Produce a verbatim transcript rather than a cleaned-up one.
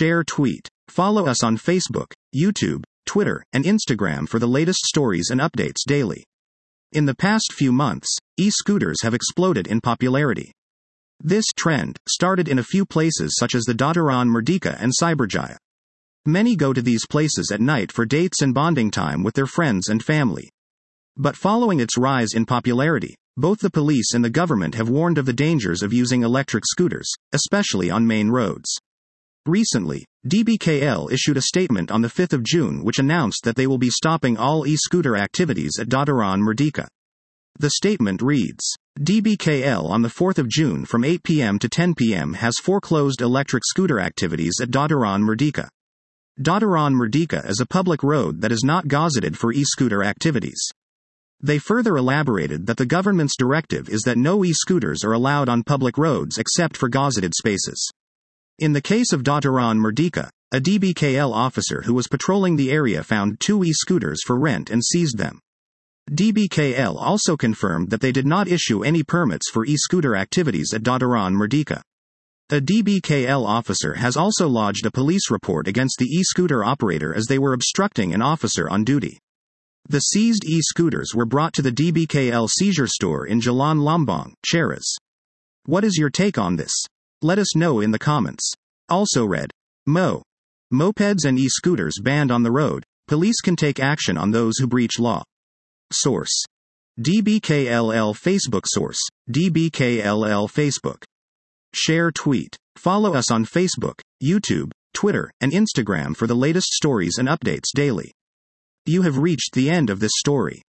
share, tweet. Follow us on Facebook, YouTube, Twitter, and Instagram for the latest stories and updates daily. In the past few months, e-scooters have exploded in popularity. This trend started in a few places such as the Dataran Merdeka and Cyberjaya. Many go to these places at night for dates and bonding time with their friends and family. But following its rise in popularity, both the police and the government have warned of the dangers of using electric scooters, especially on main roads. Recently, D B K L issued a statement on the fifth of June which announced that they will be stopping all e-scooter activities at Dataran Merdeka. The statement reads, D B K L on the fourth of June from eight p m to ten p m has foreclosed electric scooter activities at Dataran Merdeka. Dataran Merdeka is a public road that is not gazetted for e-scooter activities. They further elaborated that the government's directive is that no e-scooters are allowed on public roads except for gazetted spaces. In the case of Dataran Merdeka, a D B K L officer who was patrolling the area found two e-scooters for rent and seized them. D B K L also confirmed that they did not issue any permits for e-scooter activities at Dataran Merdeka. A D B K L officer has also lodged a police report against the e-scooter operator as they were obstructing an officer on duty. The seized e-scooters were brought to the D B K L seizure store in Jalan Lambang, Cheras. What is your take on this? Let us know in the comments. Also read, Mo. Mopeds and e-scooters banned on the road, police can take action on those who breach law. Source. D B K L L Facebook. Source, D B K L L Facebook. Share, tweet. Follow us on Facebook, YouTube, Twitter, and Instagram for the latest stories and updates daily. You have reached the end of this story.